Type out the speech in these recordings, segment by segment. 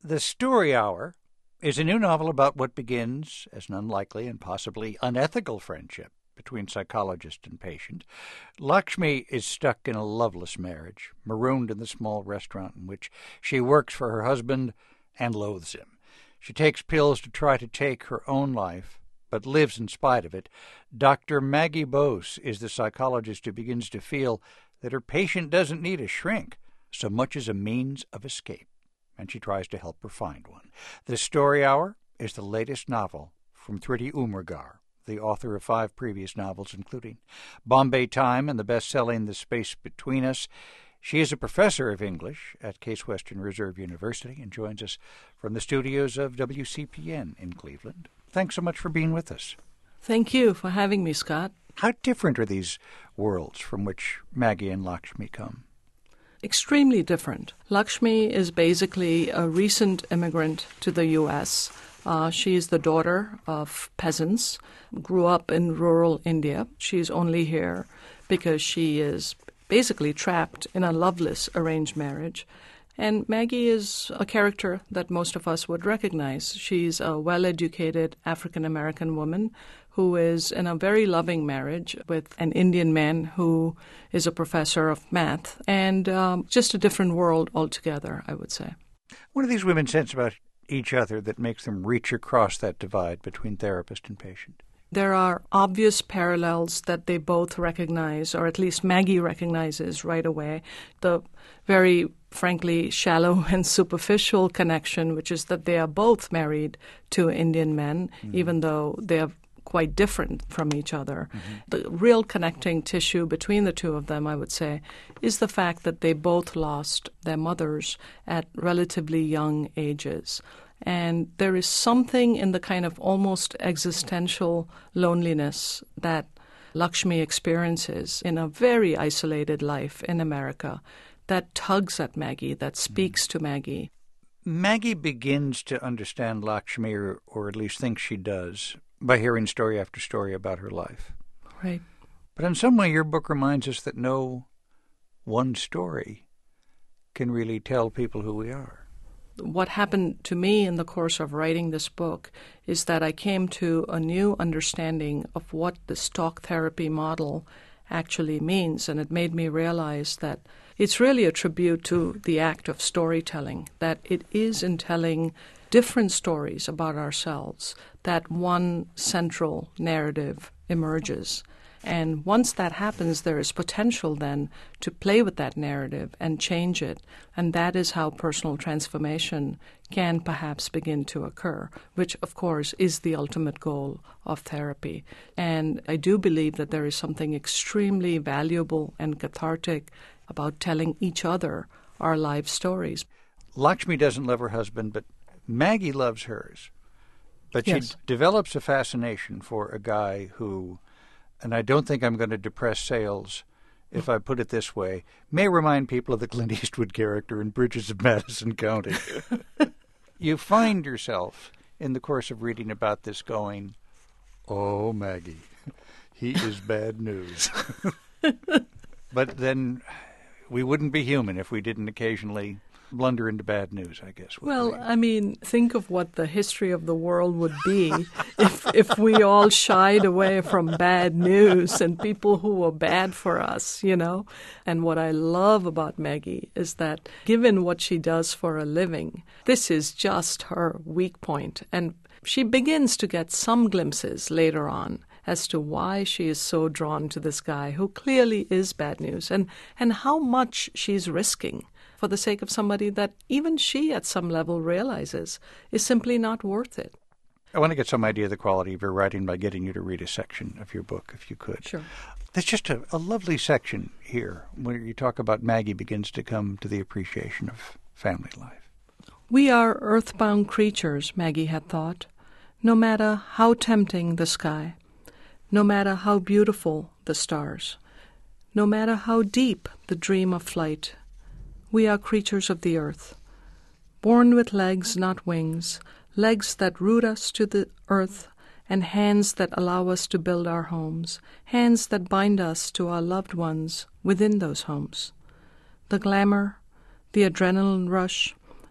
The Story Hour is a new novel about what begins as an unlikely and possibly unethical friendship between psychologist and patient. Lakshmi is stuck in a loveless marriage, marooned in the small restaurant in which she works for her husband and loathes him. She takes pills to try to take her own life, but lives in spite of it. Dr. Maggie Bose is the psychologist who begins to feel that her patient doesn't need a shrink so much as a means of escape, and she tries to help her find one. The Story Hour is the latest novel from Thrity Umrigar, the author of 5 previous novels, including Bombay Time and the best-selling The Space Between Us. She is a professor of English at Case Western Reserve University and joins us from the studios of WCPN in Cleveland. Thanks so much for being with us. Thank you for having me, Scott. How different are these worlds from which Maggie and Lakshmi come? Extremely different. Lakshmi is basically a recent immigrant to the U.S. She is the daughter of peasants, grew up in rural India. She's only here because she is basically trapped in a loveless arranged marriage. And Maggie is a character that most of us would recognize. She's a well-educated African-American woman who is in a very loving marriage with an Indian man who is a professor of math, and just a different world altogether, I would say. What do these women sense about each other that makes them reach across that divide between therapist and patient? There are obvious parallels that they both recognize, or at least Maggie recognizes right away. The very, frankly, shallow and superficial connection, which is that they are both married to Indian men, even though they are quite different from each other. The real connecting tissue between the two of them, I would say, is the fact that they both lost their mothers at relatively young ages. And there is something in the kind of almost existential loneliness that Lakshmi experiences in a very isolated life in America that tugs at Maggie, that speaks to Maggie. Maggie begins to understand Lakshmi, or at least thinks she does, by hearing story after story about her life. Right. But in some way, your book reminds us that no one story can really tell people who we are. What happened to me in the course of writing this book is that I came to a new understanding of what this talk therapy model actually means, and it made me realize that it's really a tribute to the act of storytelling, that it is in telling different stories about ourselves that one central narrative emerges. And once that happens, there is potential then to play with that narrative and change it. And that is how personal transformation can perhaps begin to occur, which, of course, is the ultimate goal of therapy. And I do believe that there is something extremely valuable and cathartic about telling each other our life stories. Lakshmi doesn't love her husband, but Maggie loves hers. But Yes. she develops a fascination for a guy who, and I don't think I'm going to depress sales if I put it this way, may remind people of the Clint Eastwood character in Bridges of Madison County. You find yourself, in the course of reading about this, going, "Oh, Maggie, he is bad news." But then we wouldn't be human if we didn't occasionally blunder into bad news, I guess. Well, I mean, think of what the history of the world would be if we all shied away from bad news and people who were bad for us, you know? And what I love about Maggie is that given what she does for a living, this is just her weak point. And she begins to get some glimpses later on as to why she is so drawn to this guy who clearly is bad news, and how much she's risking for the sake of somebody that even she at some level realizes is simply not worth it. I want to get some idea of the quality of your writing by getting you to read a section of your book, if you could. Sure. There's just a lovely section here where you talk about Maggie begins to come to the appreciation of family life. We are earthbound creatures, Maggie had thought, no matter how tempting the sky, no matter how beautiful the stars, no matter how deep the dream of flight. We are creatures of the earth, born with legs, not wings, legs that root us to the earth, and hands that allow us to build our homes, hands that bind us to our loved ones within those homes. The glamour, the adrenaline rush,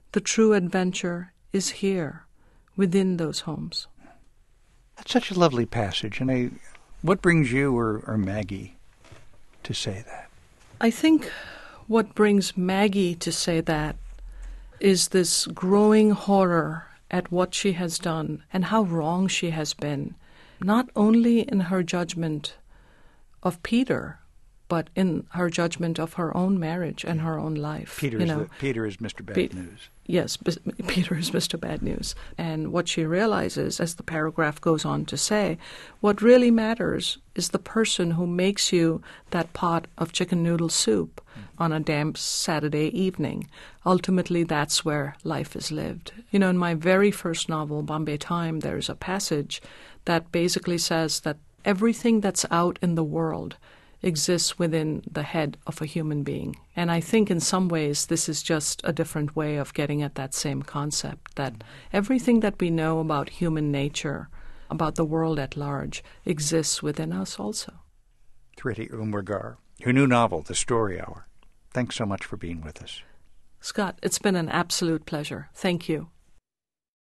The true adventure is here, within those homes. That's such a lovely passage. And what brings you or Maggie to say that? I think what brings Maggie to say that is this growing horror at what she has done and how wrong she has been, not only in her judgment of Peter, but in her judgment of her own marriage and her own life. Peter is Mr. Bad News. Yes, Peter is Mr. Bad News. And what she realizes, as the paragraph goes on to say, what really matters is the person who makes you that pot of chicken noodle soup on a damp Saturday evening. Ultimately, that's where life is lived. In my very first novel, Bombay Time, there's a passage that basically says that everything that's out in the world exists within the head of a human being. And I think in some ways this is just a different way of getting at that same concept, that everything that we know about human nature, about the world at large, exists within us also. Thrity Umrigar, your new novel, The Story Hour. Thanks so much for being with us. Scott, it's been an absolute pleasure. Thank you.